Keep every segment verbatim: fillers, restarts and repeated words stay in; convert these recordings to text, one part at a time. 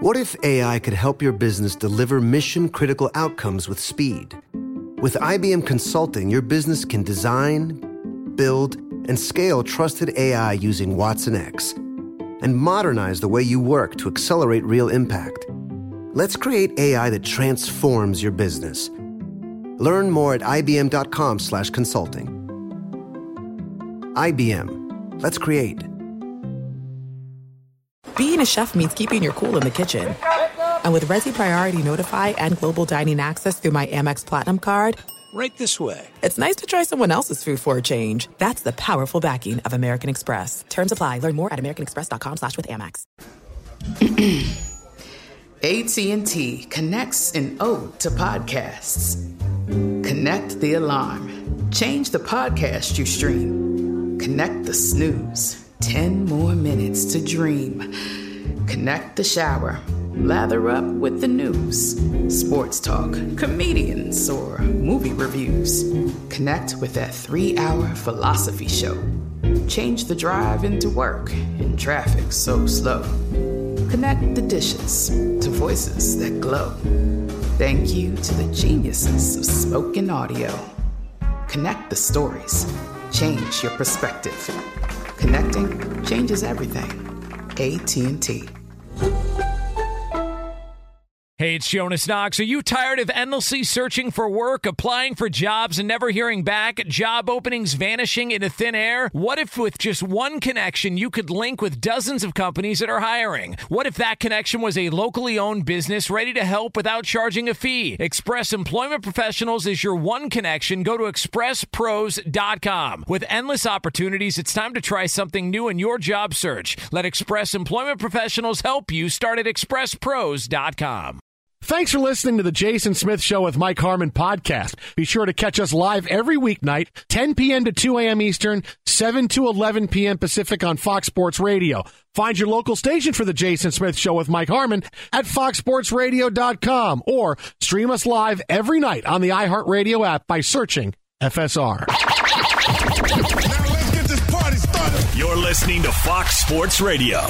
What if A I could help your business deliver mission-critical outcomes with speed? With I B M Consulting, your business can design, build, and scale trusted A I using Watson X and modernize the way you work to accelerate real impact. Let's create A I that transforms your business. Learn more at ibm.com slash consulting. I B M. Let's create. Being a chef means keeping your cool in the kitchen. And with Resi Priority Notify and Global Dining Access through my Amex Platinum card, right this way. It's nice to try someone else's food for a change. That's the powerful backing of American Express. Terms apply. Learn more at americanexpress.com slash with Amex. A T and T connects an ode to podcasts. Connect the alarm. Change the podcast you stream. Connect the snooze. Ten more minutes to dream. Connect the shower. Lather up with the news. Sports talk, comedians, or movie reviews. Connect with that three-hour philosophy show. Change the drive into work in traffic so slow. Connect the dishes to voices that glow. Thank you to the geniuses of spoken audio. Connect the stories. Change your perspective. Connecting changes everything. A T and T. Hey, it's Jonas Knox. Are you tired of endlessly searching for work, applying for jobs, and never hearing back? Job openings vanishing into thin air? What if with just one connection, you could link with dozens of companies that are hiring? What if that connection was a locally owned business ready to help without charging a fee? Express Employment Professionals is your one connection. Go to express pros dot com. With endless opportunities, it's time to try something new in your job search. Let Express Employment Professionals help you. Start at express pros dot com. Thanks for listening to the Jason Smith Show with Mike Harmon podcast. Be sure to catch us live every weeknight, ten p.m. to two a.m. Eastern, seven to eleven p.m. Pacific on Fox Sports Radio. Find your local station for the Jason Smith Show with Mike Harmon at fox sports radio dot com or stream us live every night on the iHeartRadio app by searching F S R. Now let's get this party started. You're listening to Fox Sports Radio.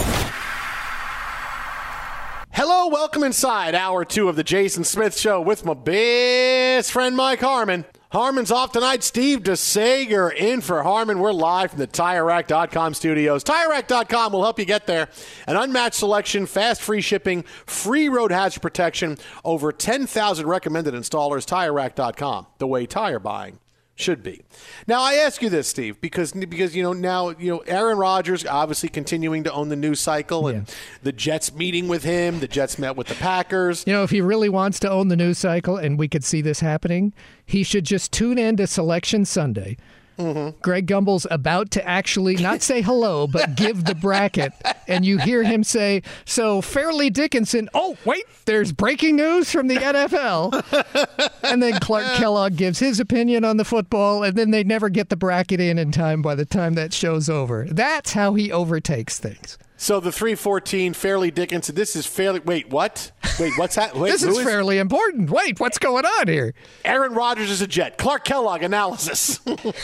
Hello, welcome inside hour two of the Jason Smith Show with my best friend Mike Harmon. Harmon's off tonight. Steve DeSager in for Harmon. We're live from the Tire Rack dot com studios. Tire Rack dot com will help you get there. An unmatched selection, fast free shipping, free road hazard protection, over ten thousand recommended installers. Tire Rack dot com, the way tire buying should be. Now, I ask you this, Steve, because, because you know, now, you know, Aaron Rodgers obviously continuing to own the news cycle, and yeah. the Jets meeting with him. The Jets met with the Packers. You know, if he really wants to own the news cycle, and we could see this happening, he should just tune in to Selection Sunday. Mm-hmm. Greg Gumbel's about to actually not say hello, but give the bracket. And you hear him say, so Fairleigh Dickinson, oh, wait, there's breaking news from the N F L. And then Clark Kellogg gives his opinion on the football, and then they never get the bracket in in time by the time that show's over. That's how he overtakes things. So the three fourteen, Fairleigh Dickinson, this is fairly, wait, what? Wait, what's that? Wait, this is, is fairly important. Wait, what's going on here? Aaron Rodgers is a Jet. Clark Kellogg analysis.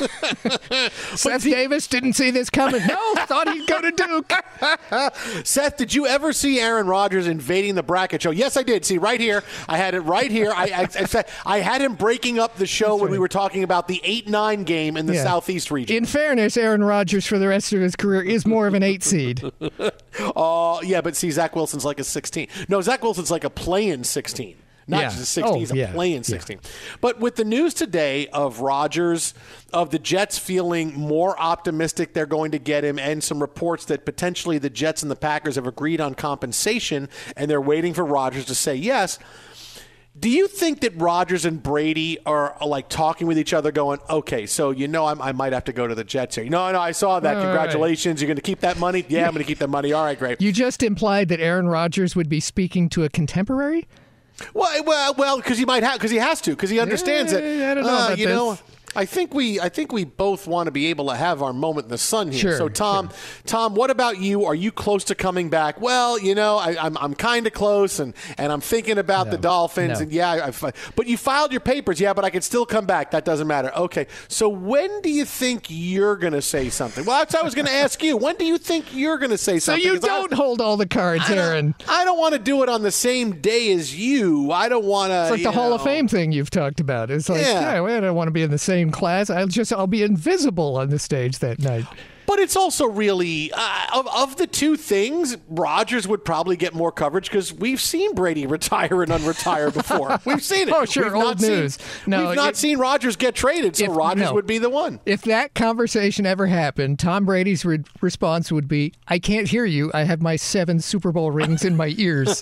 Seth he, Davis didn't see this coming. No, thought he'd go to Duke. Seth, did you ever see Aaron Rodgers invading the bracket show? Yes, I did. See, right here. I had it right here. I I, I had him breaking up the show That's when right. we were talking about the eight nine game in the yeah. Southeast region. In fairness, Aaron Rodgers for the rest of his career is more of an eight seed. Oh, uh, yeah, but see, Zach Wilson's like a sixteen. No, Zach Wilson's like a play-in sixteen. Not yeah. just a sixteen, oh, he's a yeah. play-in sixteen. Yeah. But with the news today of Rodgers, of the Jets feeling more optimistic they're going to get him, and some reports that potentially the Jets and the Packers have agreed on compensation, and they're waiting for Rodgers to say yes. Do you think that Rodgers and Brady are, are like talking with each other going, okay, so you know I'm, I might have to go to the Jets here. No, no, I saw that. All Congratulations. Right. You're going to keep that money? Yeah, I'm going to keep that money. All right, great. You just implied that Aaron Rodgers would be speaking to a contemporary? Well, well, well, because he might have, because he has to, because he understands yeah, it. I don't know uh, about you this. know, I think we I think we both want to be able to have our moment in the sun here. Sure, so, Tom, sure. Tom, what about you? Are you close to coming back? Well, you know, I, I'm I'm kind of close, and, and I'm thinking about No, the Dolphins. no. And yeah, I, I, but you filed your papers. Yeah, but I can still come back. That doesn't matter. Okay. So when do you think you're going to say something? Well, that's what I was going to ask you. When do you think you're going to say So something? you 'Cause don't I, hold all the cards, I don't- Aaron. I don't want to do it on the same day as you. I don't want to. It's like the Hall of Fame thing you've talked about. It's like, Yeah. yeah, well, I don't want to be in the same class. I'll just, I'll be invisible on the stage that night. But it's also really, uh, of, of the two things, Rodgers would probably get more coverage because we've seen Brady retire and unretire before. We've seen it. Oh, sure, We've old not seen- news. No, we've not it- seen Rodgers get traded, so If- Rodgers no. would be the one. If that conversation ever happened, Tom Brady's re- response would be, I can't hear you. I have my seven Super Bowl rings in my ears.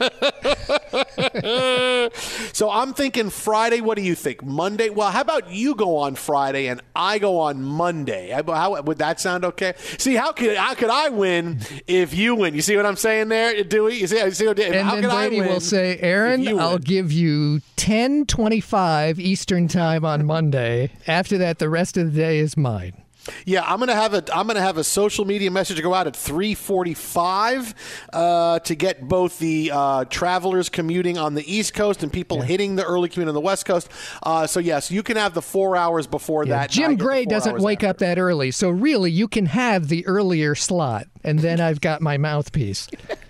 So I'm thinking Friday. What do you think? Monday? Well, how about you go on Friday and I go on Monday? How, how would that sound okay? See, how could how could I win if you win? You see what I'm saying there, Dewey? You see, you see what, And how then could Brady I win will say, if Aaron, you I'll win?" give you ten twenty-five Eastern time on Monday. After that, the rest of the day is mine. Yeah, I'm gonna have a I'm gonna have a social media message go out at three forty-five uh, to get both the uh, travelers commuting on the East Coast and people Yeah. hitting the early commute on the West Coast. Uh, so yes, you can have the four hours before Yeah, that. and I Jim get the Gray four doesn't hours wake after. up that early, so really you can have the earlier slot, and then I've got my mouthpiece.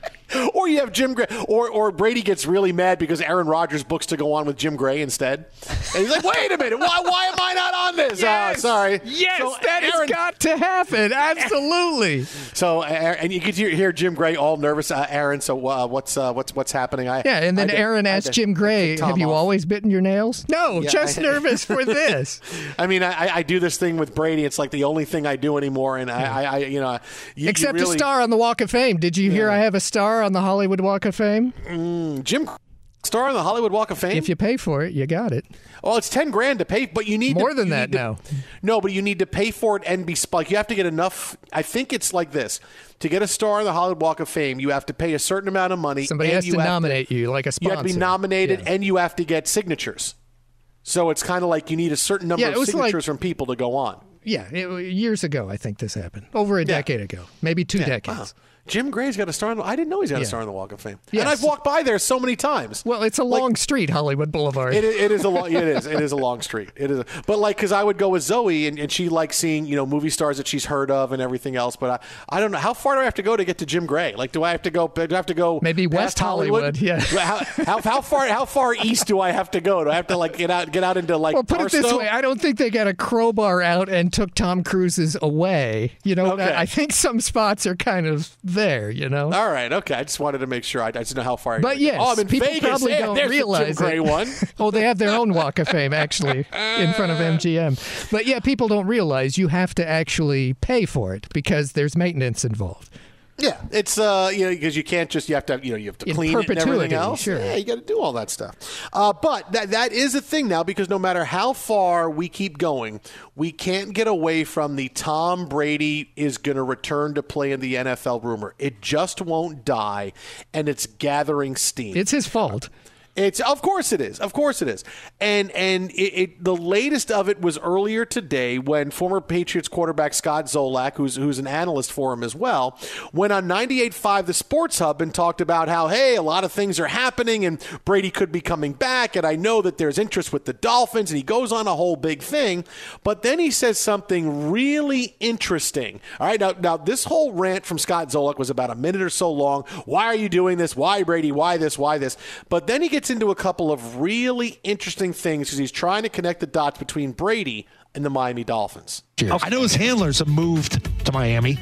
Or you have Jim Gray, or or Brady gets really mad because Aaron Rodgers books to go on with Jim Gray instead, and he's like, "Wait a minute, why why am I not on this?" Yes! Oh, sorry. Yes, So that Aaron- has got to happen. Absolutely. So uh, and you could hear, hear Jim Gray all nervous. Uh, Aaron, so uh, what's uh, what's what's happening? I Yeah, and then I did- Aaron I asked did- Jim I Gray, took Tom have you off. always bitten your nails? No, Yeah, just I- nervous for this. I mean, I, I do this thing with Brady. It's like the only thing I do anymore, and I, I, I you know, you, Except you a really, star on the Walk of Fame. Did you hear I have a star on the Hollywood Walk of Fame? Jim star on the Hollywood Walk of Fame. If you pay for it, you got it. Well, it's ten grand to pay, but you need More to, than you that need to- now. No, but you need to pay for it and be spiked. You have to get enough. I think it's like this: to get a star on the Hollywood Walk of Fame, you have to pay a certain amount of money. Somebody and has you to have nominate you like a You sponsor. have to be nominated, Yeah. and you have to get signatures. So it's kind of like you need a certain number Yeah, it of was like- signatures from people to go on. Yeah, it, years ago, I think this happened. Over a decade ago, maybe two Yeah, decades. wow. Jim Gray's got a star on the I didn't know he's got a Yeah. star on the Walk of Fame. Yes. And I've walked by there so many times. Well, it's a long street, Hollywood Boulevard. It is, it is a long. It is. It is a long street. It is. A, but like, because I would go with Zoe, and, and she likes seeing you know movie stars that she's heard of and everything else. But I, I don't know how far do I have to go to get to Jim Gray? Like, do I have to go? Do I have to go? Maybe past West Hollywood, yeah. How, how, how far? How far east do I have to go? Do I have to like get out? Get out into like? Well, put it this Barstow? way: I don't think they got a crowbar out and took Tom Cruise's away. You know, Okay. I, I think some spots are kind of there. You know. All right. Okay. I just wanted to make sure. I, I just know how far. I But gotta yes, go. oh, I'm in people Vegas. probably Yeah, don't there's the realize Jim Gray it. one. Oh, they have their own Walk of Fame actually in front of M G M. But yeah, people don't realize you have to actually pay for it because there's maintenance involved. Yeah, it's uh, you know, because you can't just you have to you know you have to In clean it and everything perpetuity, else. sure. Yeah, you got to do all that stuff. Uh, but that that is a thing now because no matter how far we keep going, we can't get away from the Tom Brady is going to return to play in the N F L rumor. It just won't die, and it's gathering steam. It's his fault. It's of course it is, of course it is, and and it, it the latest of it was earlier today when former Patriots quarterback Scott Zolak, who's who's an analyst for him as well, went on ninety-eight point five The Sports Hub and talked about how hey a lot of things are happening and Brady could be coming back, and I know that there's interest with the Dolphins, and he goes on a whole big thing, but then he says something really interesting. All right, now now this whole rant from Scott Zolak was about a minute or so long. Why are you doing this? Why Brady? Why this? Why this? But then he gets into a couple of really interesting things because he's trying to connect the dots between Brady and the Miami Dolphins. I know his handlers have moved to Miami.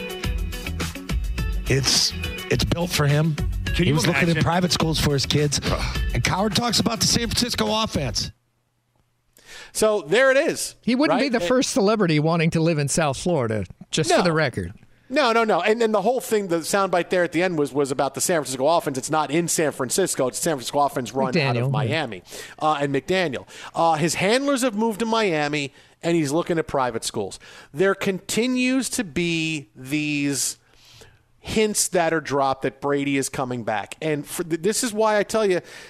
It's it's built for him. Can he you was looking imagine? at private schools for his kids. And Coward talks about the San Francisco offense. So there it is. He wouldn't right? be the first celebrity wanting to live in South Florida, just No. for the record. No, no, no. And then the whole thing, the soundbite there at the end was was about the San Francisco offense. It's not in San Francisco. It's San Francisco offense run out McDaniel, of Miami uh, and McDaniel. Uh, his handlers have moved to Miami, and he's looking at private schools. There continues to be these hints that are dropped that Brady is coming back. And for, this is why I tell you,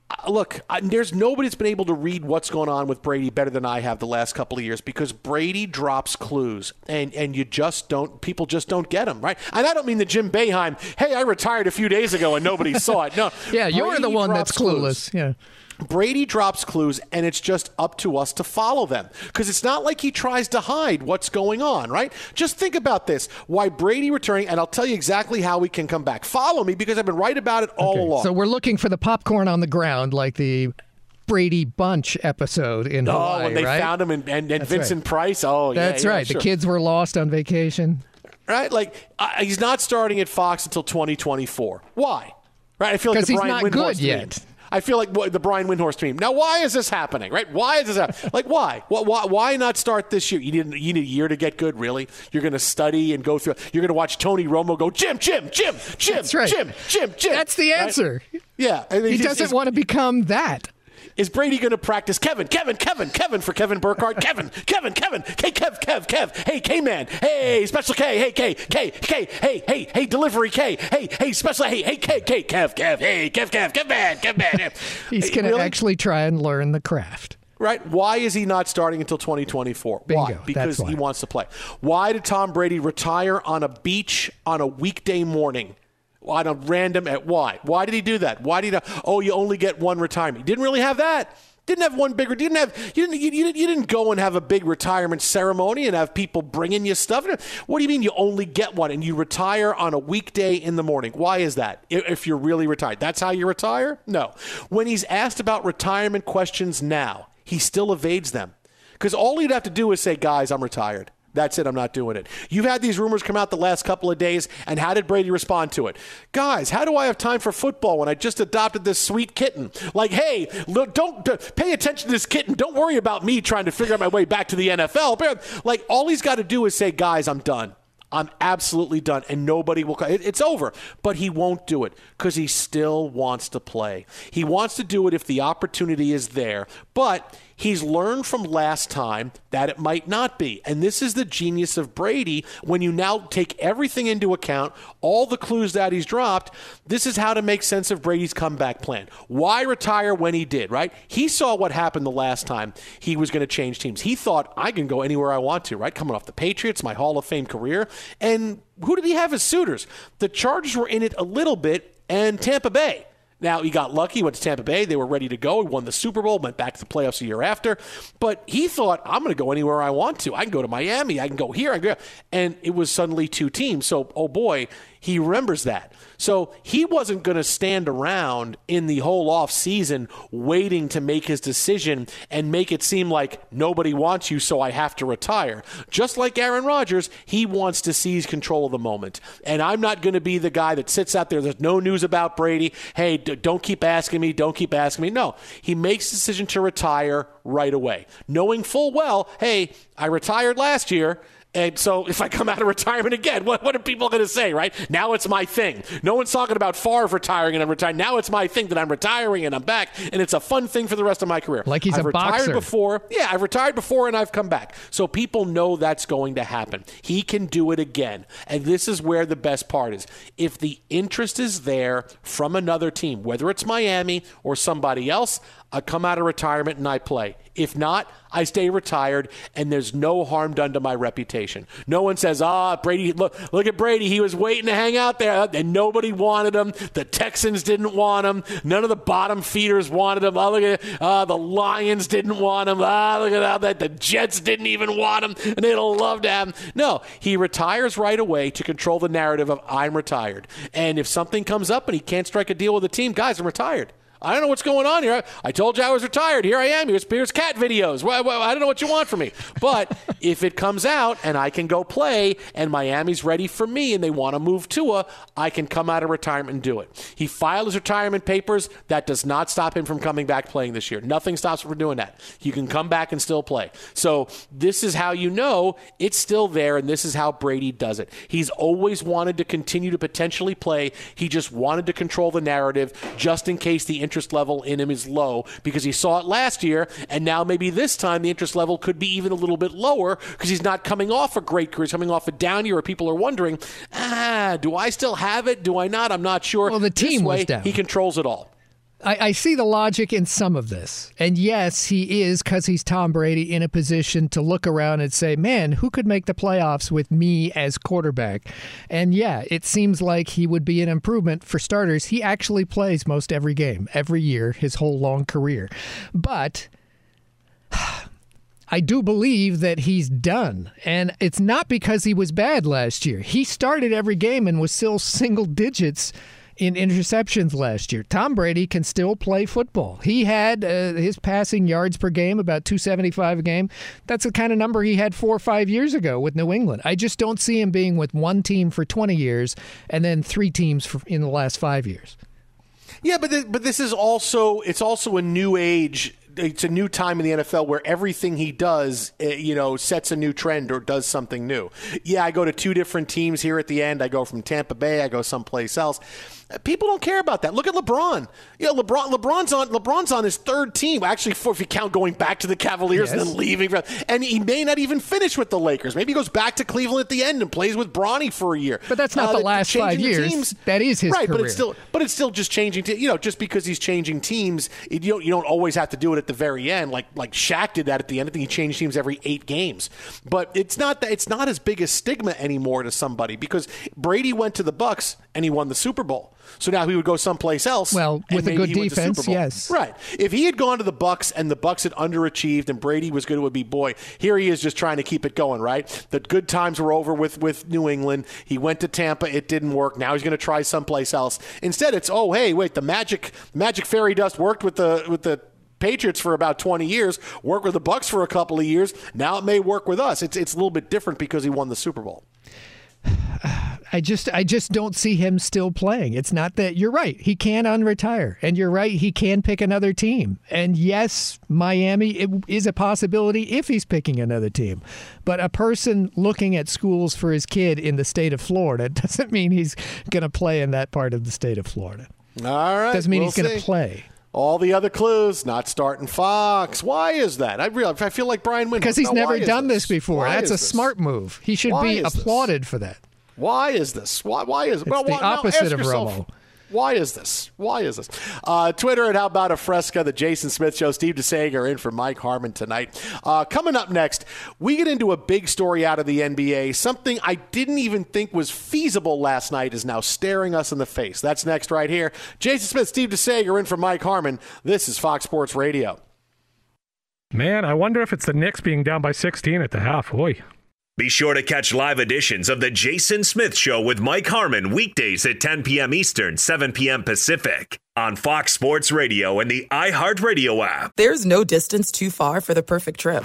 Uh, look, uh, there's nobody that's been able to read what's going on with Brady better than I have the last couple of years because Brady drops clues, and, and you just don't, people just don't get them, right? And I don't mean the Jim Boeheim, hey, I retired a few days ago and nobody saw it. No. Yeah, you're Brady the one that's clueless. Clues. Yeah. Brady drops clues, and it's just up to us to follow them because it's not like he tries to hide what's going on, right? Just think about this. Why Brady returning, and I'll tell you exactly how we can come back. Follow me because I've been right about it all okay, along. So we're looking for the popcorn on the ground like the Brady Bunch episode in oh, Hawaii, when they right? found him and, and, and Vincent right. Price. Oh, yeah. That's yeah, right. Sure. The kids were lost on vacation. Right? Like, uh, he's not starting at Fox until twenty twenty-four. Why? Right? I feel like the he's Brian not Windhorst good team. yet. I feel like the Brian Windhorst team. Now, why is this happening? Right? Why is this happening? Like, why? Why? Why not start this year? You need, you need a year to get good, really? You're going to study and go through. You're going to watch Tony Romo go, Jim, Jim, Jim, Jim, That's right. Jim, Jim, Jim. That's the answer. Right? Yeah. I mean, he doesn't is, want to become that. Is Brady going to practice Kevin, Kevin, Kevin, Kevin for Kevin Burkhardt? Kevin, Kevin, Kevin. Hey, Kev, Kev, Kev. Hey, K-Man. Hey, Special K. Hey, K, K, K. Hey, hey, hey, Delivery K. Hey, hey, Special. Hey, hey, K, K, Kev, Kev. Hey, Kev, Kev, Kev, man, Kev, man. He's going to really? actually try and learn the craft. Right? Why is he not starting until twenty twenty-four? Bingo, why? Because why. he wants to play. Why did Tom Brady retire on a beach on a weekday morning? On a random at why? Why did he do that? Why did he? Oh, you only get one retirement. He didn't really have that. Didn't have one bigger. Didn't have. You didn't. You, you, you didn't go and have a big retirement ceremony and have people bringing you stuff. What do you mean you only get one and you retire on a weekday in the morning? Why is that? If you're really retired, that's how you retire? No. When he's asked about retirement questions now, he still evades them because all he'd have to do is say, "Guys, I'm retired." That's it. I'm not doing it. You've had these rumors come out the last couple of days, and how did Brady respond to it? Guys, how do I have time for football when I just adopted this sweet kitten? Like, hey, look, don't uh, pay attention to this kitten. Don't worry about me trying to figure out my way back to the N F L. Like, all he's got to do is say, guys, I'm done. I'm absolutely done, and nobody will – it's over. But he won't do it because he still wants to play. He wants to do it if the opportunity is there, but he's learned from last time that it might not be. And this is the genius of Brady. When you now take everything into account, all the clues that he's dropped, this is how to make sense of Brady's comeback plan. Why retire when he did, right? He saw what happened the last time he was going to change teams. He thought, I can go anywhere I want to, right? Coming off the Patriots, my Hall of Fame career. And who did he have as suitors? The Chargers were in it a little bit, and Tampa Bay. Now, he got lucky, went to Tampa Bay. They were ready to go. He won the Super Bowl, went back to the playoffs a year after. But he thought, I'm going to go anywhere I want to. I can go to Miami. I can go here. I can go. And it was suddenly two teams. So, oh boy, he remembers that. So he wasn't going to stand around in the whole off season waiting to make his decision and make it seem like nobody wants you, so I have to retire. Just like Aaron Rodgers, he wants to seize control of the moment. And I'm not going to be the guy that sits out there. There's no news about Brady. Hey, d- don't keep asking me. Don't keep asking me. No, he makes the decision to retire right away, knowing full well, hey, I retired last year. And so if I come out of retirement again, what, what are people going to say, right? Now it's my thing. No one's talking about Favre retiring and I'm retiring. Now it's my thing that I'm retiring and I'm back, and it's a fun thing for the rest of my career. Like he's I've a retired boxer. before. Yeah, I've retired before and I've come back. So people know that's going to happen. He can do it again. And this is where the best part is. If the interest is there from another team, whether it's Miami or somebody else, I come out of retirement and I play. If not, I stay retired, and there's no harm done to my reputation. No one says, ah, oh, Brady, look, look at Brady. He was waiting to hang out there, and nobody wanted him. The Texans didn't want him. None of the bottom feeders wanted him. Oh, look at uh, the Lions didn't want him. Ah, look at that. The Jets didn't even want him, and they'd love to have him. No, he retires right away to control the narrative of I'm retired. And if something comes up and he can't strike a deal with the team, guys, I'm retired. I don't know what's going on here. I told you I was retired. Here I am. Here's, here's cat videos. Well, well, I don't know what you want from me. But if it comes out and I can go play and Miami's ready for me and they want to move Tua, I can come out of retirement and do it. He filed his retirement papers. That does not stop him from coming back playing this year. Nothing stops him from doing that. You can come back and still play. So this is how you know it's still there, and this is how Brady does it. He's always wanted to continue to potentially play. He just wanted to control the narrative just in case the interest level in him is low, because he saw it last year, and now maybe this time the interest level could be even a little bit lower because he's not coming off a great career. He's coming off a down year where people are wondering, ah, do I still have it? Do I not? I'm not sure. Well, the team this way, was down. He controls it all. I, I see the logic in some of this. And yes, he is, because he's Tom Brady, in a position to look around and say, man, who could make the playoffs with me as quarterback? And yeah, it seems like he would be an improvement. For starters, he actually plays most every game, every year, his whole long career. But I do believe that he's done. And it's not because he was bad last year. He started every game and was still single digits in interceptions last year. Tom Brady can still play football. He had uh, his passing yards per game, about two seventy-five a game. That's the kind of number he had four or five years ago with New England. I just don't see him being with one team for twenty years and then three teams for, in the last five years. Yeah, but th- but this is also it's also a new age. It's a new time in the N F L where everything he does, you know, sets a new trend or does something new. Yeah, I go to two different teams here at the end. I go from Tampa Bay. I go someplace else. People don't care about that. Look at LeBron. You know, LeBron. LeBron's on. LeBron's on his third team. Actually, for, if you count going back to the Cavaliers yes. and then leaving, and he may not even finish with the Lakers. Maybe he goes back to Cleveland at the end and plays with Bronny for a year. But that's not uh, the last five years. Teams, that is his right, career. But it's still. But it's still just changing. Te- you know, just because he's changing teams, it, you don't. You don't always have to do it at the very end. Like like Shaq did that at the end. I think he changed teams every eight games. But it's not that. It's not as big a stigma anymore to somebody because Brady went to the Bucks and he won the Super Bowl. So now he would go someplace else. Well, with a good defense, yes. Right. If he had gone to the Bucks and the Bucks had underachieved and Brady was going to be, boy, here he is just trying to keep it going, right? The good times were over with, with New England. He went to Tampa. It didn't work. Now he's going to try someplace else. Instead, it's, oh, hey, wait, the magic magic fairy dust worked with the with the Patriots for about twenty years, worked with the Bucks for a couple of years. Now it may work with us. It's it's a little bit different because he won the Super Bowl. I just I just don't see him still playing. It's not that you're right. He can unretire. And you're right. He can pick another team. And yes, Miami it is a possibility if he's picking another team. But a person looking at schools for his kid in the state of Florida doesn't mean he's going to play in that part of the state of Florida. All right. Doesn't mean we'll he's going to play. All the other clues, not starting Fox. Why is that? I realize, I feel like Brian Windhorst. Because he's now, never done this, this before. why That's a this? smart move. He should why be applauded this? for that. Why is this? Why, why is it? It's well, the why, opposite of yourself, Romo. Why is this? Why is this? Uh, Twitter at How About a Fresca, the Jason Smith Show. Steve DeSager in for Mike Harmon tonight. Uh, coming up next, we get into a big story out of the N B A. Something I didn't even think was feasible last night is now staring us in the face. That's next right here. Jason Smith, Steve DeSager in for Mike Harmon. This is Fox Sports Radio. Man, I wonder if it's the Knicks being down by sixteen at the half. Oy. Be sure to catch live editions of The Jason Smith Show with Mike Harmon weekdays at ten p.m. Eastern, seven p.m. Pacific on Fox Sports Radio and the iHeartRadio app. There's no distance too far for the perfect trip.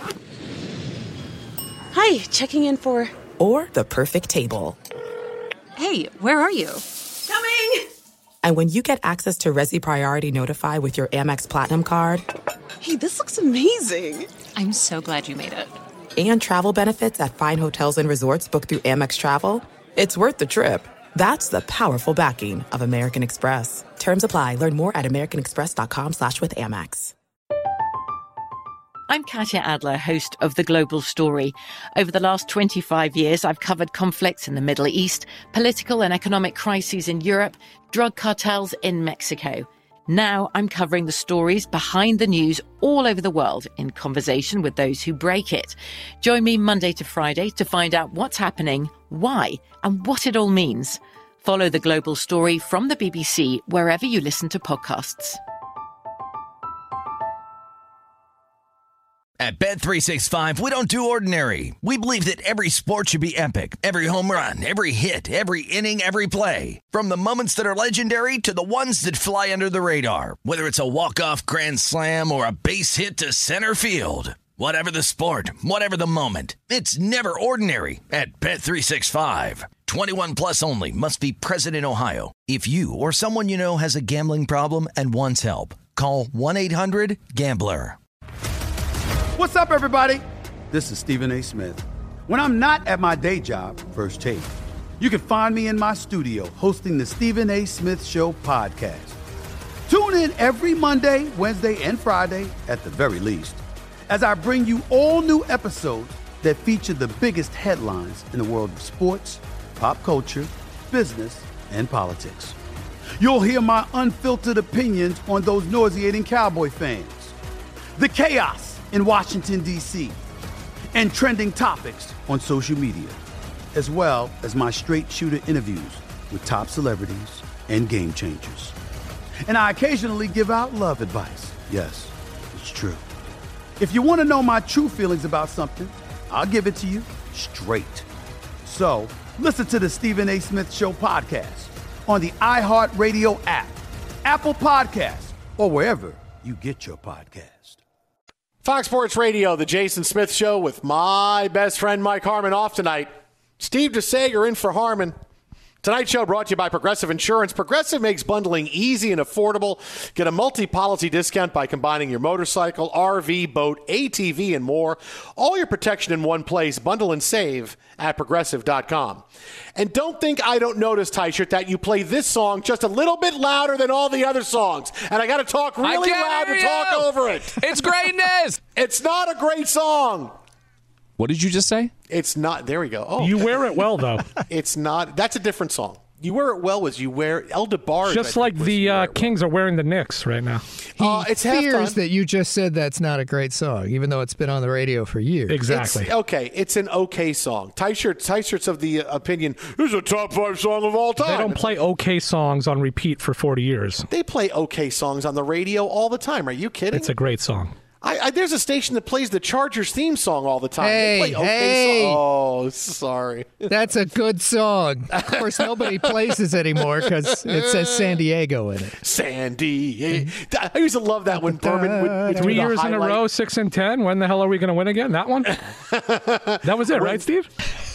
Hi, checking in for... Or the perfect table. Hey, where are you? Coming! And when you get access to Resi Priority Notify with your Amex Platinum card... Hey, this looks amazing. I'm so glad you made it. And travel benefits at fine hotels and resorts booked through Amex Travel, it's worth the trip. That's the powerful backing of American Express. Terms apply. Learn more at americanexpress.com slash with Amex. I'm Katya Adler, host of The Global Story. Over the last twenty-five years, I've covered conflicts in the Middle East, political and economic crises in Europe, drug cartels in Mexico. Now I'm covering the stories behind the news all over the world in conversation with those who break it. Join me Monday to Friday to find out what's happening, why, and what it all means. Follow The Global Story from the B B C wherever you listen to podcasts. At Bet three sixty-five, we don't do ordinary. We believe that every sport should be epic. Every home run, every hit, every inning, every play. From the moments that are legendary to the ones that fly under the radar. Whether it's a walk-off grand slam or a base hit to center field. Whatever the sport, whatever the moment. It's never ordinary at Bet three sixty-five. twenty-one plus only. Must be present in Ohio. If you or someone you know has a gambling problem and wants help, call one eight hundred gambler. What's up, everybody? This is Stephen A. Smith. When I'm not at my day job, First Take, you can find me in my studio hosting the Stephen A. Smith Show podcast. Tune in every Monday, Wednesday, and Friday, at the very least, as I bring you all new episodes that feature the biggest headlines in the world of sports, pop culture, business, and politics. You'll hear my unfiltered opinions on those nauseating Cowboy fans, the chaos in Washington, D C, and trending topics on social media, as well as my straight shooter interviews with top celebrities and game changers. And I occasionally give out love advice. Yes, it's true. If you want to know my true feelings about something, I'll give it to you straight. So listen to the Stephen A. Smith Show podcast on the iHeartRadio app, Apple Podcasts, or wherever you get your podcast. Fox Sports Radio, the Jason Smith Show with my best friend Mike Harmon off tonight. Steve DeSager in for Harmon. Tonight's show brought to you by Progressive Insurance. Progressive makes bundling easy and affordable. Get a multi-policy discount by combining your motorcycle, R V, boat, A T V, and more. All your protection in one place. Bundle and save at Progressive dot com. And don't think I don't notice, Tyshirt, that you play this song just a little bit louder than all the other songs. And I got to talk really loud to talk over it. It's greatness. It's not a great song. What did you just say? It's not. There we go. Oh, you wear it well, though. It's not. That's a different song. You wear it well was you wear El DeBarge. Just like the uh, Kings well. are wearing the Knicks right now. He uh, it's fears halftime. that you just said that's not a great song, even though it's been on the radio for years. Exactly. It's, okay, it's an okay song. T-shirt, T-shirt's of the opinion, this is a top five song of all time. They don't play okay songs on repeat for forty years. They play okay songs on the radio all the time. Are you kidding? It's a great song. I, I, there's a station that plays the Chargers theme song all the time. Hey, they play okay hey. Song. Oh, sorry. That's a good song. Of course, nobody plays this anymore because it says San Diego in it. San Diego. I used to love that when Berman would, would Three do the years in a highlight. row, six and ten. When the hell are we going to win again? That one? That was it, right, Steve?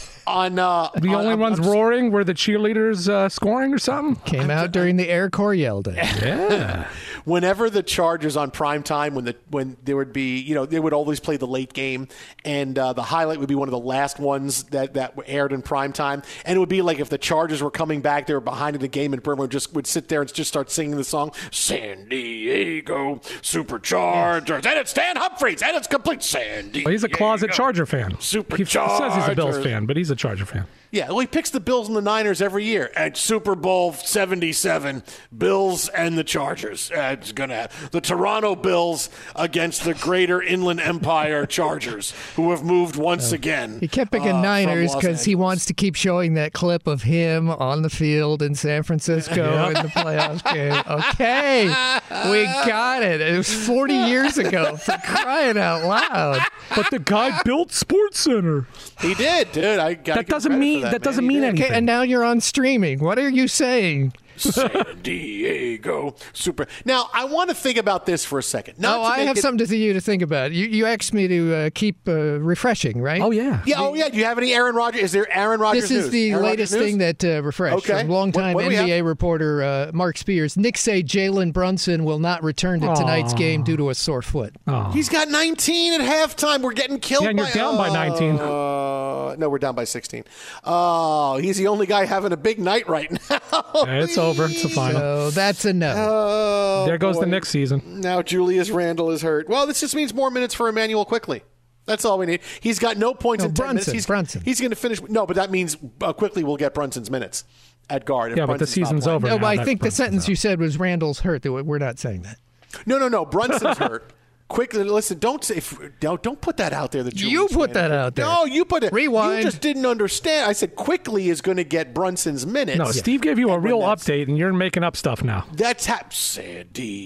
On uh, the on, only I'm, ones I'm, roaring were the cheerleaders uh, scoring or something. Came out during the Air Coryell Day. Yeah. Whenever the Chargers on prime time, when the when there would be, you know, they would always play the late game, and uh, the highlight would be one of the last ones that, that aired in prime time, and it would be like if the Chargers were coming back, they were behind in the game, and Berman would just would sit there and just start singing the song, San Diego Superchargers, and it's Stan Humphries, and it's complete San Diego. Well, he's a closet Charger fan. Superchargers. He says he's a Bills fan, but he's a Charger fan. Yeah, well, he picks the Bills and the Niners every year. At Super Bowl seventy-seven, Bills and the Chargers. Uh, it's gonna have the Toronto Bills against the Greater Inland Empire Chargers, who have moved once uh, again. He kept picking uh, Niners because he wants to keep showing that clip of him on the field in San Francisco yeah. in the playoffs game. Okay, we got it. It was forty years ago, for crying out loud. But the guy built Sports Center. He did, dude. I got that doesn't mean that, that doesn't mean anything. Okay, and now you're on streaming. What are you saying? San Diego Super. Now, I want to think about this for a second. Not oh, I have it... something to you to think about. You you asked me to uh, keep uh, refreshing, right? Oh, yeah. Yeah. Oh, yeah. Do you have any Aaron Rodgers? Is there Aaron Rodgers This is news? the Aaron latest thing that uh, refreshed okay. from longtime what, what N B A reporter uh, Mark Spears. Knicks say Jalen Brunson will not return to Aww. tonight's game due to a sore foot. Aww. He's got nineteen at halftime. We're getting killed yeah, and by... you're down uh, by nineteen. Uh, no, we're down by sixteen. Oh, he's the only guy having a big night right now. Yeah, it's over. It's the final. So that's a no. Oh, there goes boy. the next season. Now Julius Randle is hurt. Well, this just means more minutes for Emmanuel Quickly. That's all we need. He's got no points no, in Brunson, ten minutes. He's, Brunson. He's going to finish. No, but that means uh, Quickly will get Brunson's minutes at guard. Yeah, but the season's over. No, now, I think the sentence out. you said was Randall's hurt. We're not saying that. No, no, no. Brunson's hurt. Quickly, listen. Don't say. Don't, don't put that out there. That you put that out there. No, you put it. Rewind. You just didn't understand. I said Quickly is going to get Brunson's minutes. No, Steve gave you a real update, and you're making up stuff now. That's hap- San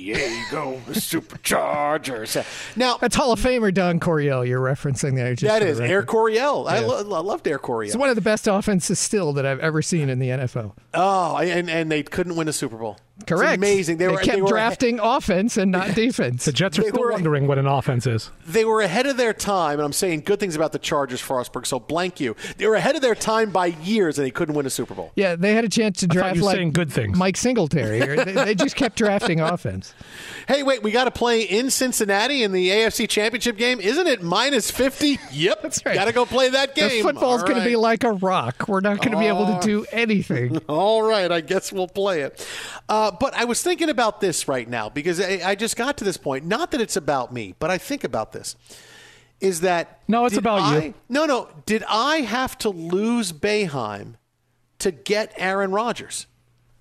Diego Superchargers. Now that's Hall of Famer Don Coryell. You're referencing there. Just that is Air Coryell. Yeah. I, lo- I loved Air Coryell. It's one of the best offenses still that I've ever seen in the N F L. Oh, and and they couldn't win a Super Bowl. Correct. It's amazing. They, they were kept they were drafting ahe- offense and not defense. The Jets are they still were, wondering what an offense is. They were ahead of their time, and I'm saying good things about the Chargers, Frostburg, so blank you. They were ahead of their time by years, and they couldn't win a Super Bowl. Yeah, they had a chance to draft like saying good things. Mike Singletary. they, they just kept drafting offense. Hey, wait, we got to play in Cincinnati in the A F C Championship game. Isn't it minus fifty? Yep. That's right. Got to go play that game. The football's right. going to be like a rock. We're not going to be able to do anything. All right, I guess we'll play it. Uh, but I was thinking about this right now because I, I just got to this point. Not that it's about me, but I think about this. Is that no? It's about I, you. No, no. Did I have to lose Boeheim to get Aaron Rodgers?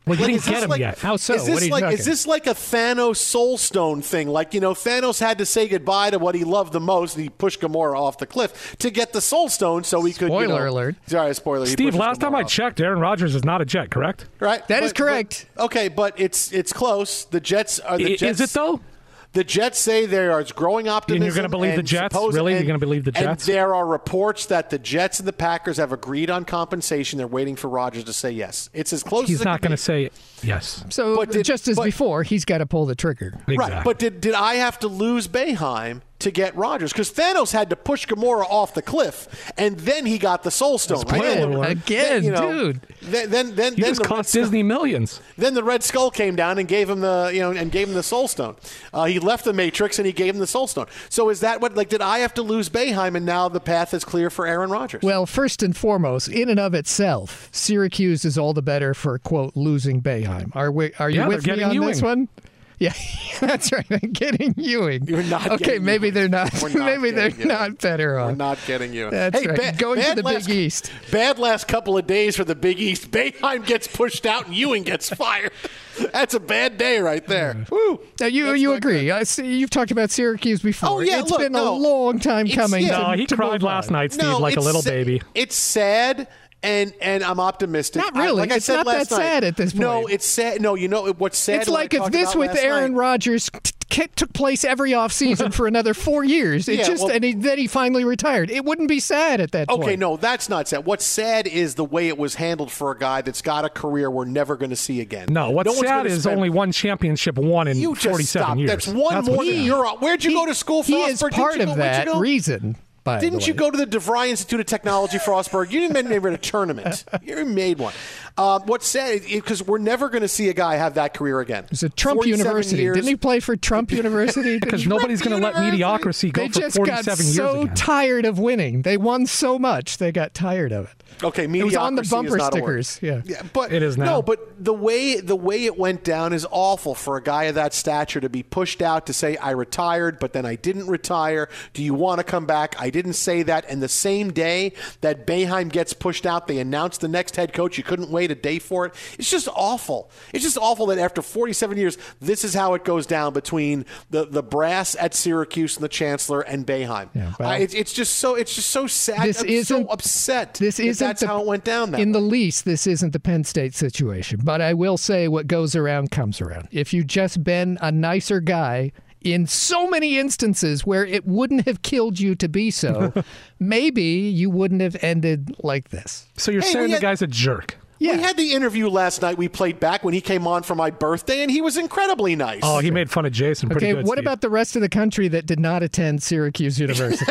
Well, you Like, didn't is this get him like- yet. How so? Is What this are you like talking? is this like a Thanos Soul Stone thing? Like, you know, Thanos had to say goodbye to what he loved the most, and he pushed Gamora off the cliff to get the Soul Stone, so he could. Spoiler you know, alert. Sorry, spoiler. he Steve, pushes last time I Gamora off. checked, Aaron Rodgers is not a Jet, correct? Right, That but, is correct. But, okay, but it's it's close. The Jets are the I- Jets. Is it though? The Jets say there is growing optimism. And you're gonna believe the and Jets? suppose- Really? You're and- gonna believe the And Jets? there are reports that the Jets and the Packers have agreed on compensation. They're waiting for Rodgers to say yes. It's as close He's as it not can going be. to say yes. So But did- just as but- before, he's got to pull the trigger. Right, but did did I have to lose Boeheim to get Rodgers? Because Thanos had to push Gamora off the cliff, and then he got the Soul Stone. Spoiler Right? Then- alert. Again, then, you know, dude. Then then then, You then just the Red cost Skull- Disney millions. Then the Red Skull came down and gave him the you know and gave him the Soul Stone. Uh, he left the Matrix and he gave him the Soul Stone. So is that what like did I have to lose Boeheim and now the path is clear for Aaron Rodgers? Well, first and foremost, in and of itself, Syracuse is all the better for, quote, losing Boeheim. Are we? Are you Yeah, with they're me getting on this Ewing. one? Yeah, that's right. I'm getting Ewing. You're not okay, getting maybe Ewing. they're not. We're not maybe they're getting Ewing. not better off. We're not getting you. That's hey, right. Bad, Going to bad the last, Big East. Bad last couple of days for the Big East. Boeheim gets pushed out and Ewing gets fired. That's a bad day right there. Woo. Now you That's you not agree? I see you've talked about Syracuse before. Oh, yeah, it's look, been no. a long time It's- coming. yeah. to- No, he to cried move last on. night, Steve, No, like a it's little sa- baby. It's sad. And and I'm optimistic. Not I- really. like I It's said not last that night, sad at this No, point. it's sad. No, you know what's sad? It's what I like if talked this about with last Aaron night? Rodgers t- t- took place every offseason for another four years. It Yeah, just well- and he, then he finally retired. It wouldn't be sad at that point. Okay, no, that's not sad. What's sad is the way it was handled for a guy that's got a career we're never going to see again. No, what's one's sad gonna is spend- only one championship won in You just forty-seven stop. years. That's one That's more what's than sad. you're on. Where'd you He- go to school, He is Frostburg? Didn't part you go- of where'd you that go? reason. By Didn't the you way. go to the DeVry Institute of Technology, Frostburg? You didn't even a tournament. You made one. Um, what's sad because we're never going to see a guy have that career again. It's a Trump forty-seven University. years. Didn't he play for Trump University? Because nobody's going to let mediocrity go They for just got forty-seven years so again. tired of winning. They won so much, they got tired of it. Okay, It mediocrity was on the bumper is not a word. stickers. Yeah. Yeah, but It is now. No, but the way the way it went down is awful for a guy of that stature to be pushed out to say I retired, but then I didn't retire. Do you want to come back? I didn't say that. And the same day that Boeheim gets pushed out, they announced the next head coach. You couldn't wait a day for it. It's just awful. It's just awful that after forty-seven years, this is how it goes down between the, the brass at Syracuse and the chancellor and Boeheim. Yeah, well- I, it's, it's just so it's just so sad. This I'm isn't- so upset. This that isn't that's the, how it went down. That in way. the least, this isn't the Penn State situation. But I will say, what goes around comes around. If you just been a nicer guy in so many instances where it wouldn't have killed you to be so, maybe you wouldn't have ended like this. So you're Hey, saying we the had- guy's a jerk? Yeah. We had the interview last night we played back when he came on for my birthday, and he was incredibly nice. Oh, he made fun of Jason pretty Okay, good. what Steve. about the rest of the country that did not attend Syracuse University?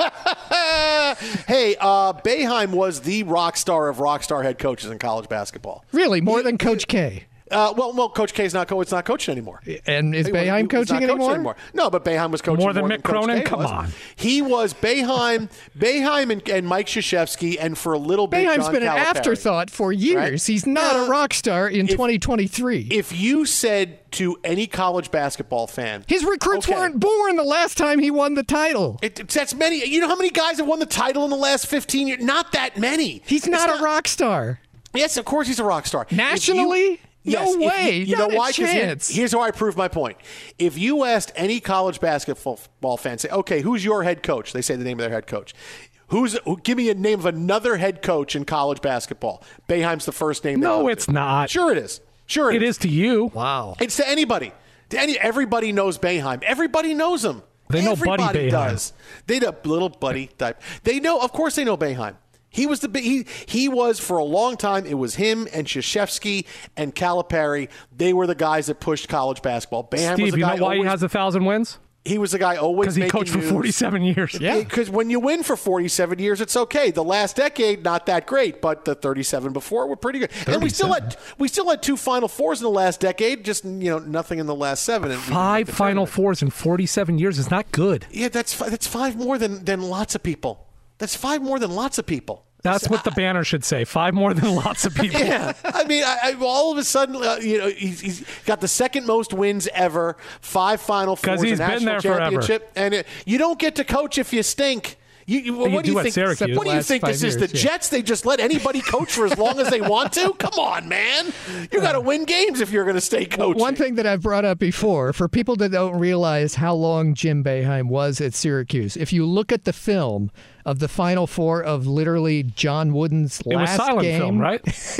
Hey, uh, Boeheim was the rock star of rock star head coaches in college basketball. Really, more than Coach K? Uh, well, well, Coach K is not co- it's not coaching anymore. And is He was- he Boeheim was coaching not coaching anymore? No, but Boeheim was coaching More than Mick Coach Cronin? K Come was. on. He was Boeheim, Boeheim and, and Mike Krzyzewski, and for a little bit, Boeheim's John been an Calipari. afterthought for years. Right? He's not Now, a rock star in if- twenty twenty-three. If you said to any college basketball fan, His recruits okay, weren't born the last time he won the title. It, it's- that's many. You know how many guys have won the title in the last fifteen years? Not that many. He's not It's a rock star. Yes, of course he's a rock star. If you- Nationally? Yes, No if you- way. You, Not know a why? 'Cause here- chance. here's how I prove my point. If you asked any college basketball fan, say, okay, who's your head coach? They say the name of their head coach. Who's? Who, give me a name of another head coach in college basketball. Boeheim's the first name. they No, go it's to. not. Sure it is. Sure it, It is to you. Wow. It's to anybody. To any, everybody knows Boeheim. Everybody knows him. They know Buddy Everybody Boeheim. does. They know little Buddy type. They know. Of course, they know Boeheim. He was the big- he he was for a long time. It was him and Krzyzewski and Calipari. They were the guys that pushed college basketball. Boeheim was Steve, the you guy know why he always- has a thousand wins? He was the guy always Because he making coached for news. forty-seven years. Yeah. Because when you win for forty-seven years, it's okay. The last decade, not that great, but the thirty-seven before were pretty good. And we still had we still had two Final Fours in the last decade. Just you know nothing in the last seven. And we didn't Five make the Final tournament. Fours in forty-seven years is not good. Yeah, that's fi- that's five more than than lots of people. That's five more than lots of people. That's what the banner should say. Five more than lots of people. Yeah, I mean, I, I, all of a sudden, uh, you know, he's, he's got the second most wins ever, five Final Fours, 'Cause he's a been national there forever. championship, and it, you don't get to coach if you stink. You, you, what you do you do think? Syracuse. What do you think this years, is? The yeah. Jets? They just let anybody coach for as long as they want to? Come on, man! You got to win games if you're going to stay coaching. One thing that I've brought up before, for people that don't realize how long Jim Boeheim was at Syracuse, if you look at the film of the Final Four of literally John Wooden's It was last silent game, film, right?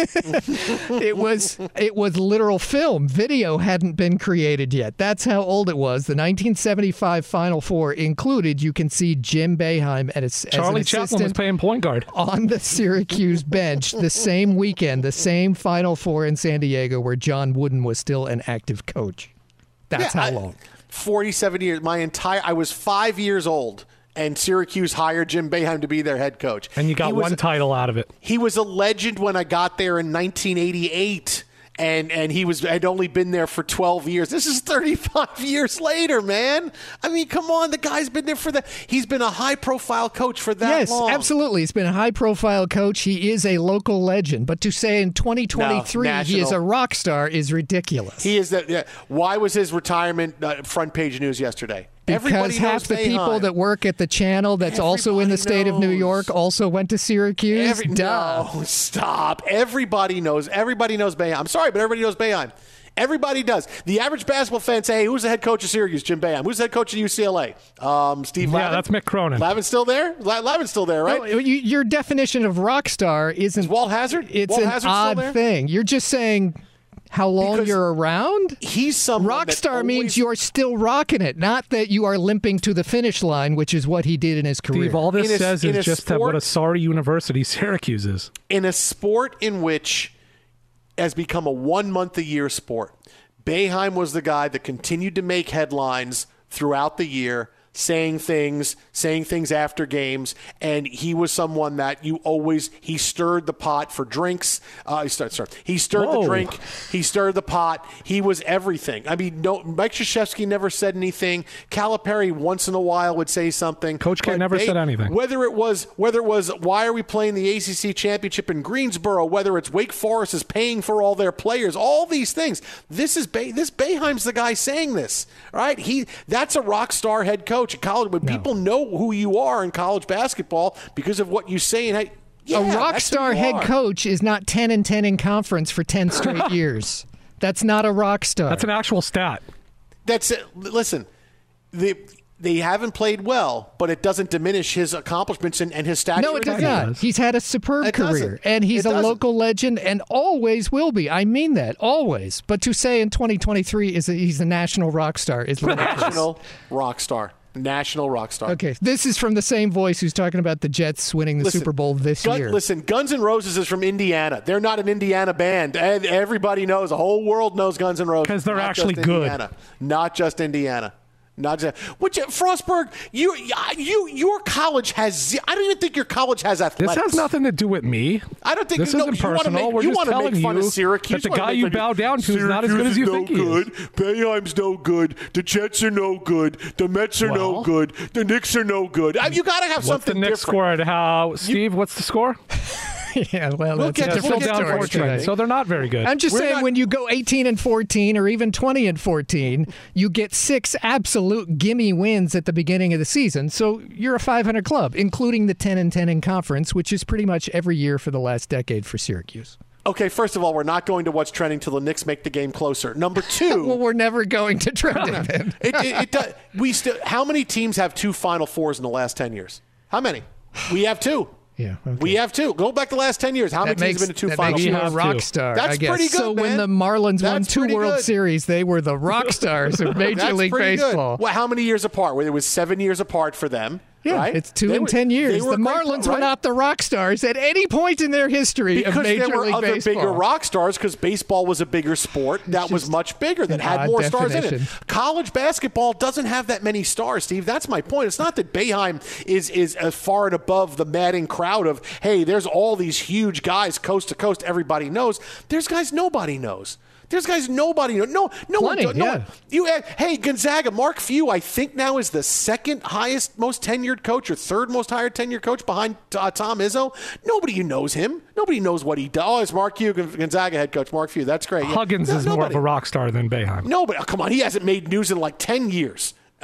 it was it was literal film. Video hadn't been created yet. That's how old it was. The nineteen seventy-five Final Four included. You can see Jim Boeheim at as, Charlie as an Chaplin was playing point guard on the Syracuse bench the same weekend, the same Final Four in San Diego, where John Wooden was still an active coach. That's Yeah, how I- long. forty-seven years. My entire. I was five years old. And Syracuse hired Jim Boeheim to be their head coach. and you got He was- one title out of it. He was a legend when I got there in nineteen eighty-eight, and and he was had only been there for twelve years. This is thirty-five years later, man. I mean, come on, the guy's been there for that. He's been a high-profile coach for that Yes, long. absolutely. He's been a high-profile coach. He is a local legend. But to say in twenty twenty-three No, he is national. a rock star is ridiculous. He is that. Yeah. Why was his retirement uh, front page news yesterday? Because Everybody half knows the people Boeheim. that work at the channel that's also in the state of New knows. York also went to Syracuse. Every, Duh. no, stop. Everybody knows. Everybody knows Boeheim. I'm sorry, but everybody knows Boeheim. Everybody does. The average basketball fan say, hey, who's the head coach of Syracuse? Jim Boeheim. Who's the head coach of U C L A? Um, Steve Yeah, Lavin? that's Mick Cronin. Lavin's still there? La- Lavin's still there, right? No, you, your definition of rock star isn't Is Walt Hazard? It's Walt an Hazard still odd there? thing. You're just saying how long Because you're around. He's someone Rock that star always- means you're still rocking it, not that you are limping to the finish line, which is what he did in his career. Steve, all this In a- says in a is just that what a sport- sorry university Syracuse is. in a sport in which has become a one-month-a-year sport. Boeheim was the guy that continued to make headlines throughout the year, saying things, saying things after games, and he was someone that you always he stirred the pot for drinks. Uh, he started, sorry, he stirred Whoa. the drink, he stirred the pot. He was everything. I mean, no, Mike Krzyzewski never said anything. Calipari once in a while would say something. Coach K but never they- said anything. Whether it was whether it was why are we playing the A C C championship in Greensboro, whether it's Wake Forest is paying for all their players, all these things. This is Bay, this Boeheim's the guy saying this, right? He that's a rock star head coach at college. When No. people know who you are in college basketball because of what you say and how, yeah, a rock that's who star you head are. coach is not ten and ten in conference for ten straight years. That's not a rock star. That's an actual stat. That's it. Listen, they they haven't played well, but it doesn't diminish his accomplishments and, and his stature. No, it does not. He's had a superb It career, doesn't. and he's It a doesn't. local legend, and always will be. I mean that, always. But to say in twenty twenty-three is a, he's a national rock star is ludicrous. National rock star. National rock star. Okay, this is from the same voice who's talking about the Jets winning the Listen, Super Bowl this Gun- year. Listen, Guns N' Roses is from Indiana. They're not an Indiana band. And everybody knows, the whole world knows Guns N' Roses. 'Cause they're Not actually just good. Indiana. Not just Indiana. Not just which Frostberg. You, you, your college has. ze- I don't even think your college has This athletics. has nothing to do with me. I don't think this no, isn't you wanna personal. make- We're you just wanna telling make fun you of Syracuse. that the You wanna guy make you fun bow of- down to is not as good as Syracuse you no think he good. is. Boeheim's no good. The Jets are no good. The Mets are no Well. good. The Knicks are no good. I- You got to have What's something the next different. score? At how Steve? what's the score? yeah, well, We'll that's get a to- different we'll get to story. Fortune. today. So they're not very good. I'm just We're saying, not- when you go eighteen and fourteen or even twenty and fourteen, you get six absolute gimme wins at the beginning of the season. So you're a five hundred club, including the ten and ten in conference, which is pretty much every year for the last decade for Syracuse. Okay, first of all, we're not going to what's trending till the Knicks make the game closer. Number two, Well, we're never going to trend it. then. it, it, it does, we still. How many teams have two Final Fours in the last ten years? How many? We have two. Yeah, okay. We have two. Go back the last ten years. How That many makes, teams have been to two that Final makes you Fours? a rock two. star, That's I guess. pretty good, so when man. the Marlins won That's two pretty World good. Series, they were the rock stars of Major That's League pretty Baseball. good. Well, how many years apart? Well, it was seven years apart for them. Yeah, right? it's two They and were- ten they years. were The great, Marlins right? were not the rock stars at any point in their history because of Major there were League other Baseball. bigger rock stars because baseball was a bigger sport that was much bigger, that an had odd more stars in it. definition. College basketball doesn't have that many stars, Steve. That's my point. It's not that Boeheim is is as far and above the madding crowd of, hey, there's all these huge guys coast to coast everybody knows. There's guys nobody knows. There's guys nobody knows. No, no Plenty, one. No yeah. one. You, uh, hey, Gonzaga, Mark Few, I think now is the second highest, most tenured coach or third most higher tenured coach behind uh, Tom Izzo. Nobody knows him. Nobody knows what he does. Oh, it's Mark Few, Gonzaga head coach. Mark Few, that's great. Yeah. Huggins No, is more nobody. of a rock star than Boeheim. No, but oh, come on, he hasn't made news in like ten years.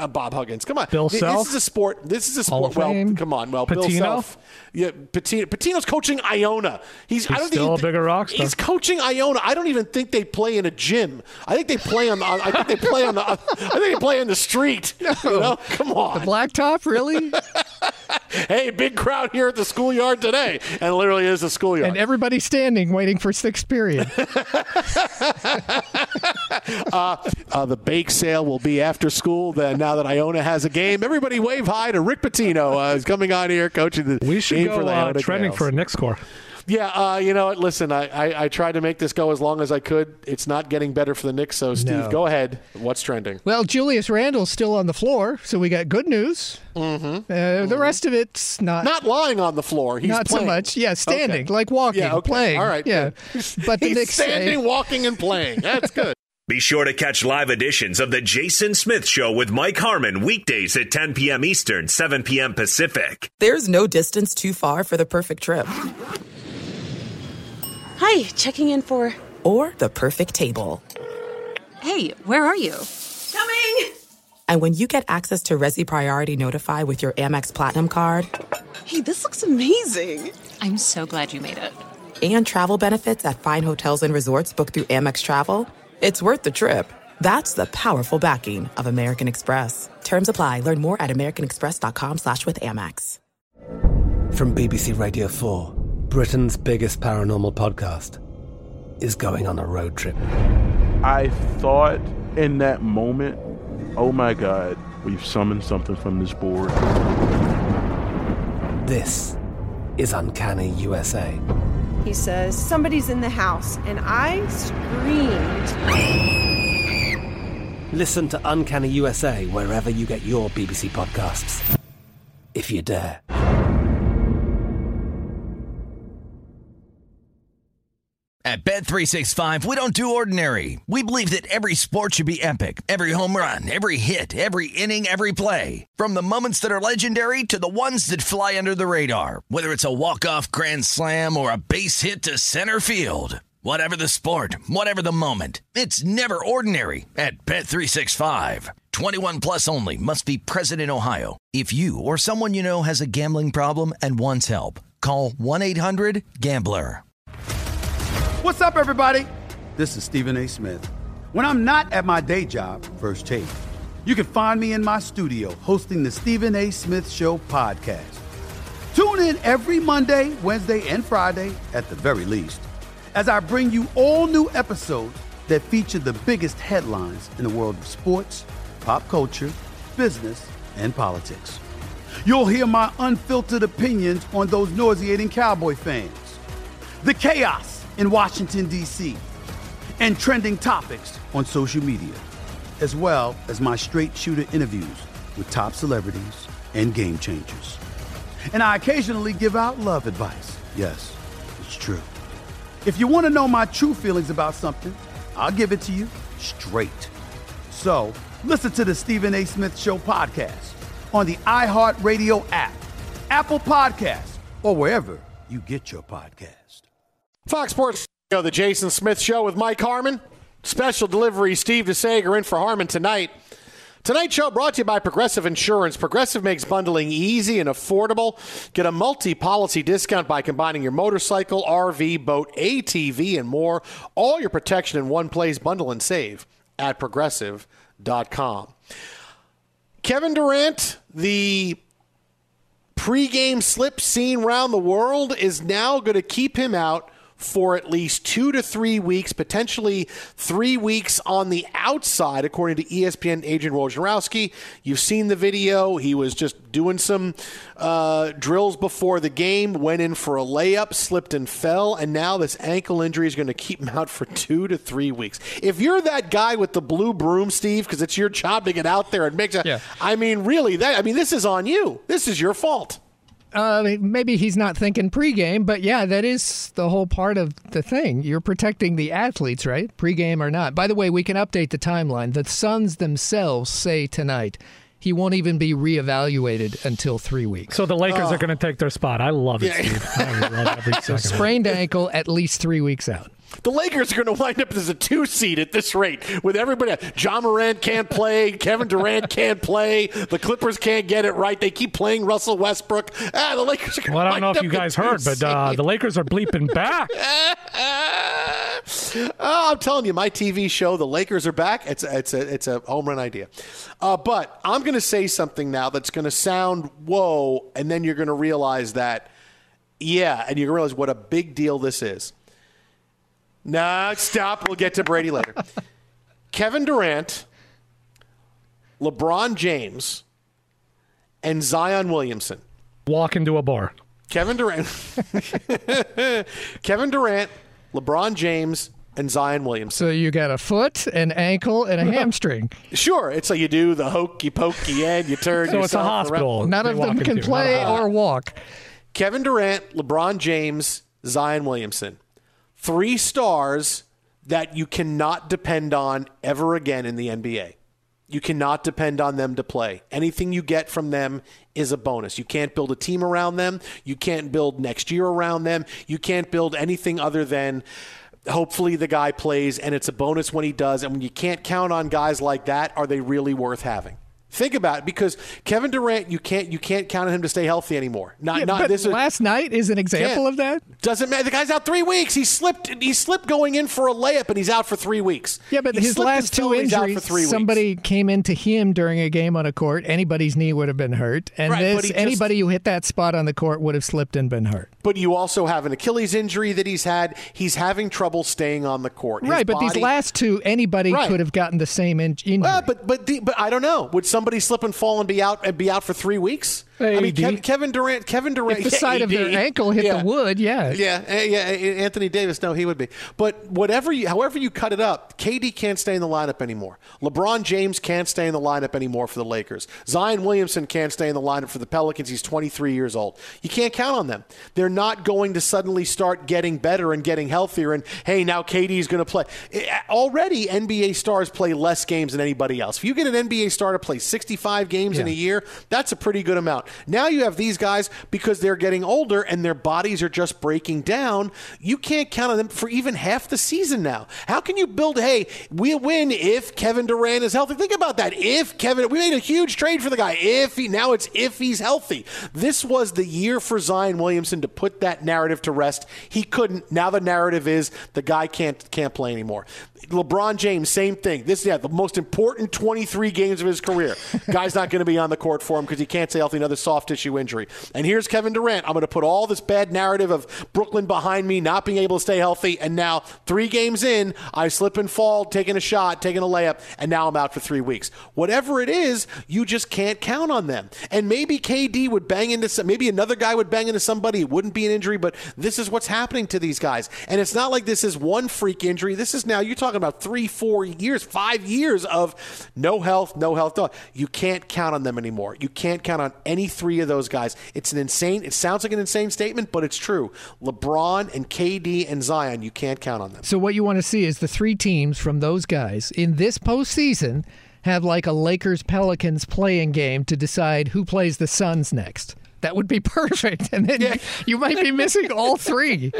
Uh, Bob Huggins, come on. Bill This, Self? this is a sport. This is a Hall sport. of Well, Fame? come on. Well, Bill Patino? Self. Yeah, Patino. Patino's coaching Iona. He's, I He's don't still think a bigger rock star. He's coaching Iona. I don't even think they play in a gym. I think they play on. The, I think they play on the. I think they play in the street. No. You know? Come on. The blacktop, really? Hey, big crowd here at the schoolyard today, and it literally is a schoolyard. And everybody standing waiting for sixth period. uh, uh, the bake sale will be after school. Then now that Iona has a game, everybody wave hi to Rick Pitino. Uh, is coming on here coaching the We should game go for the uh, Iona trending Gales. for a Knicks score. Yeah, uh, you know what? Listen, I, I, I tried to make this go as long as I could. It's not getting better for the Knicks, so Steve, No. go ahead. What's trending? Well, Julius Randle's still on the floor, so we got good news. Mm-hmm. Uh, mm-hmm. The rest of it's not. Not lying on the floor. He's not playing. so much. Yeah, standing, Okay. like walking, Yeah, okay. playing. All right. Yeah, good. but the He's Knicks standing, say, walking, and playing. That's good. Be sure to catch live editions of The Jason Smith Show with Mike Harmon weekdays at ten p.m. Eastern, seven p.m. Pacific. There's no distance too far for the perfect trip. Hi, checking in for... Or the perfect table. Hey, where are you? Coming! And when you get access to Resi Priority Notify with your Amex Platinum card... Hey, this looks amazing. I'm so glad you made it. And travel benefits at fine hotels and resorts booked through Amex Travel, it's worth the trip. That's the powerful backing of American Express. Terms apply. Learn more at americanexpress.com slash with Amex. From B B C Radio four, Britain's biggest paranormal podcast is going on a road trip. I thought in that moment, oh my God, we've summoned something from this board. This is Uncanny U S A. He says, somebody's in the house, and I screamed. Listen to Uncanny U S A wherever you get your B B C podcasts, if you dare. At Bet three sixty-five, we don't do ordinary. We believe that every sport should be epic. Every home run, every hit, every inning, every play. From the moments that are legendary to the ones that fly under the radar. Whether it's a walk-off grand slam or a base hit to center field. Whatever the sport, whatever the moment. It's never ordinary at Bet three sixty-five. twenty-one plus only. Must be present in Ohio. If you or someone you know has a gambling problem and wants help, call one eight hundred gambler. What's up, everybody? This is Stephen A. Smith. When I'm not at my day job, First Take, you can find me in my studio hosting the Stephen A. Smith Show podcast. Tune in every Monday, Wednesday, and Friday, at the very least, as I bring you all new episodes that feature the biggest headlines in the world of sports, pop culture, business, and politics. You'll hear my unfiltered opinions on those nauseating Cowboy fans, the chaos in Washington, D C, and trending topics on social media, as well as my straight shooter interviews with top celebrities and game changers. And I occasionally give out love advice. Yes, it's true. If you want to know my true feelings about something, I'll give it to you straight. So listen to the Stephen A. Smith Show podcast on the iHeartRadio app, Apple Podcasts, or wherever you get your podcast. Fox Sports Radio, the Jason Smith Show with Mike Harmon. Special delivery, Steve DeSager in for Harmon tonight. Tonight's show brought to you by Progressive Insurance. Progressive makes bundling easy and affordable. Get a multi-policy discount by combining your motorcycle, R V, boat, A T V, and more. All your protection in one place. Bundle and save at progressive dot com. Kevin Durant, the pregame slip seen around the world, is now going to keep him out for at least two to three weeks, potentially three weeks on the outside, according to E S P N agent Wojnarowski. You've seen the video. He was just doing some uh, drills before the game, went in for a layup, slipped and fell, and now this ankle injury is going to keep him out for two to three weeks. If you're that guy with the blue broom, Steve, because it's your job to get out there and make a, yeah. I mean, really, that I mean, this is on you. This is your fault. Uh, maybe he's not thinking pregame, but yeah, that is the whole part of the thing. You're protecting the athletes, right? Pregame or not. By the way, we can update the timeline. The Suns themselves say tonight he won't even be reevaluated until three weeks. So the Lakers oh. are going to take their spot. I love it, Yeah. Steve. I love every second. So sprained ankle, at least three weeks out. The Lakers are going to wind up as a two seed at this rate with everybody. John Morant can't play. Kevin Durant can't play. The Clippers can't get it right. They keep playing Russell Westbrook. Ah, the Lakers are going to Well, I don't wind know if up you guys at heard, but uh, the Lakers are bleeping back. Oh, I'm telling you, my T V show, The Lakers Are Back, it's a, it's a, it's a home run idea. Uh, but I'm going to say something now that's going to sound whoa, and then you're going to realize that, yeah, and you're going to realize what a big deal this is. Nah, stop. We'll get to Brady later. Kevin Durant, LeBron James, and Zion Williamson. Walk into a bar. Kevin Durant. Kevin Durant, LeBron James, and Zion Williamson. So you got a foot, an ankle, and a hamstring. Sure. It's like you do the hokey pokey and you turn so yourself it's a hospital. around. None of them can into. play or walk. Kevin Durant, LeBron James, Zion Williamson. Three stars that you cannot depend on ever again in the N B A. You cannot depend on them to play. Anything you get from them is a bonus. You can't build a team around them. You can't build next year around them. You can't build anything other than hopefully the guy plays, and it's a bonus when he does. And when you can't count on guys like that, are they really worth having? Think about it, because Kevin Durant, you can't you can't count on him to stay healthy anymore. Not yeah, not but this. Last night is an example can't. of that. Doesn't matter. The guy's out three weeks. He slipped. He slipped going in for a layup, and he's out for three weeks. Yeah, but he his last two injuries, somebody weeks. came into him during a game on a court. Anybody's knee would have been hurt, and right, this just, anybody who hit that spot on the court would have slipped and been hurt. But you also have an Achilles injury that he's had. He's having trouble staying on the court. His right, but body, these last two, anybody right. could have gotten the same in- injury. Well, but but the, but I don't know. Would somebody slip and fall and be out and be out for three weeks? Hey, I mean, Kev, Kevin Durant. Kevin Durant. If the side A D, of their ankle hit yeah. the wood, yeah, yeah, yeah. Anthony Davis, no, he would be. But whatever, you, however you cut it up, K D can't stay in the lineup anymore. LeBron James can't stay in the lineup anymore for the Lakers. Zion Williamson can't stay in the lineup for the Pelicans. He's twenty-three years old. You can't count on them. They're not going to suddenly start getting better and getting healthier. And hey, now K D is going to play. Already, N B A stars play less games than anybody else. If you get an N B A star to play sixty-five games yeah. in a year, that's a pretty good amount. Now you have these guys, because they're getting older and their bodies are just breaking down, you can't count on them for even half the season now. How can you build, hey, we'll win if Kevin Durant is healthy? Think about that. If Kevin, we made a huge trade for the guy. If he, now it's if he's healthy. This was the year for Zion Williamson to put that narrative to rest. He couldn't. Now the narrative is the guy can't can't play anymore. LeBron James, same thing. This, yeah, the most important twenty-three games of his career. Guy's not going to be on the court for him because he can't stay healthy, another soft tissue injury. And here's Kevin Durant. I'm going to put all this bad narrative of Brooklyn behind me, not being able to stay healthy, and now three games in, I slip and fall, taking a shot, taking a layup, and now I'm out for three weeks. Whatever it is, you just can't count on them. And maybe K D would bang into some, maybe another guy would bang into somebody. It wouldn't be an injury, but this is what's happening to these guys. And it's not like this is one freak injury. This is now, you're talking about three, four years, five years of no health, no health. No. You can't count on them anymore. You can't count on any three of those guys. It's an insane, it sounds like an insane statement, but it's true. LeBron and K D and Zion, you can't count on them. So what you want to see is the three teams from those guys in this postseason have like a Lakers-Pelicans playing game to decide who plays the Suns next. That would be perfect. And then yeah. you, you might be missing all three.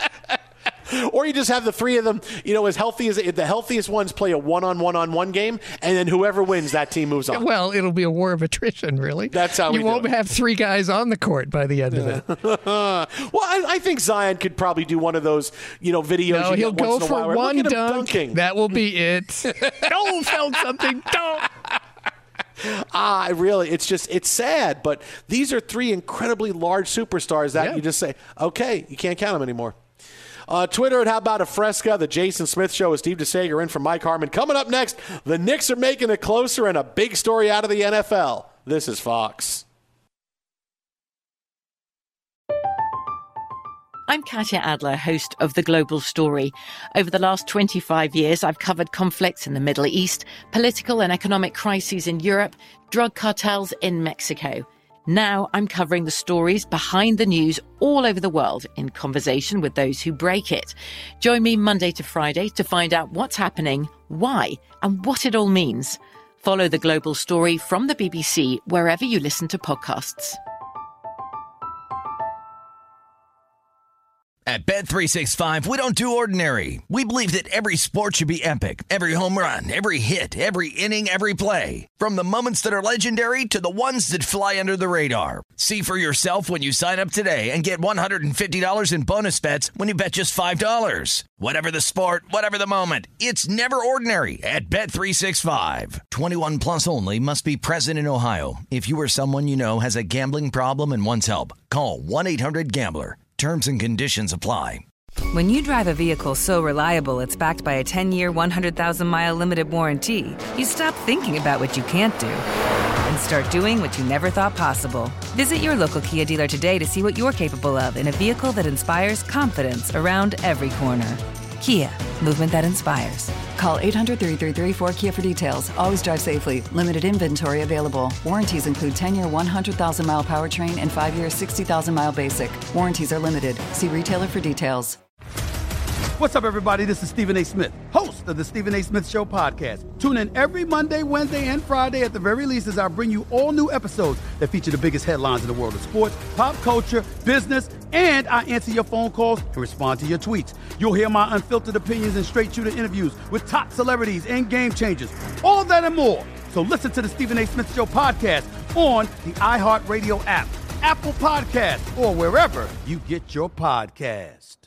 Or you just have the three of them, you know, as healthy as the healthiest ones play a one-on-one-on-one game, and then whoever wins, that team moves on. Well, it'll be a war of attrition, really. That's how you we won't do it. have three guys on the court by the end yeah. of it. well, I, I think Zion could probably do one of those, you know, videos. No, you he'll get go once in a for while. one Look at him dunk. dunking. That will be it. Oh, felt something. Don't. Ah, really, it's just, it's sad, but these are three incredibly large superstars that yeah. you just say, okay, you can't count them anymore. Uh, Twitter at How About a Fresca, the Jason Smith Show with Steve DeSager in for Mike Harmon. Coming up next, the Knicks are making it closer and a big story out of the N F L. This is Fox. I'm Katya Adler, host of The Global Story. Over the last twenty-five years, I've covered conflicts in the Middle East, political and economic crises in Europe, drug cartels in Mexico. Now I'm covering the stories behind the news all over the world in conversation with those who break it. Join me Monday to Friday to find out what's happening, why, and what it all means. Follow The Global Story from the B B C wherever you listen to podcasts. At Bet three sixty-five, we don't do ordinary. We believe that every sport should be epic. Every home run, every hit, every inning, every play. From the moments that are legendary to the ones that fly under the radar. See for yourself when you sign up today and get one hundred fifty dollars in bonus bets when you bet just five dollars. Whatever the sport, whatever the moment, it's never ordinary at Bet three sixty-five. twenty-one plus only. Must be present in Ohio. If you or someone you know has a gambling problem and wants help, call one eight hundred gambler. Terms and conditions apply. When you drive a vehicle so reliable it's backed by a ten-year, one hundred thousand mile limited warranty, you stop thinking about what you can't do and start doing what you never thought possible. Visit your local Kia dealer today to see what you're capable of in a vehicle that inspires confidence around every corner. Kia, movement that inspires. Call eight hundred, three three three, four Kia for details. Always drive safely. Limited inventory available. Warranties include ten-year, one hundred thousand mile powertrain and five-year, sixty thousand mile basic. Warranties are limited. See retailer for details. What's up, everybody? This is Stephen A. Smith, host of the Stephen A. Smith Show podcast. Tune in every Monday, Wednesday, and Friday at the very least as I bring you all new episodes that feature the biggest headlines in the world of sports, pop culture, business, and I answer your phone calls and respond to your tweets. You'll hear my unfiltered opinions and straight-shooter interviews with top celebrities and game changers. All that and more. So listen to the Stephen A. Smith Show podcast on the iHeartRadio app, Apple Podcasts, or wherever you get your podcast.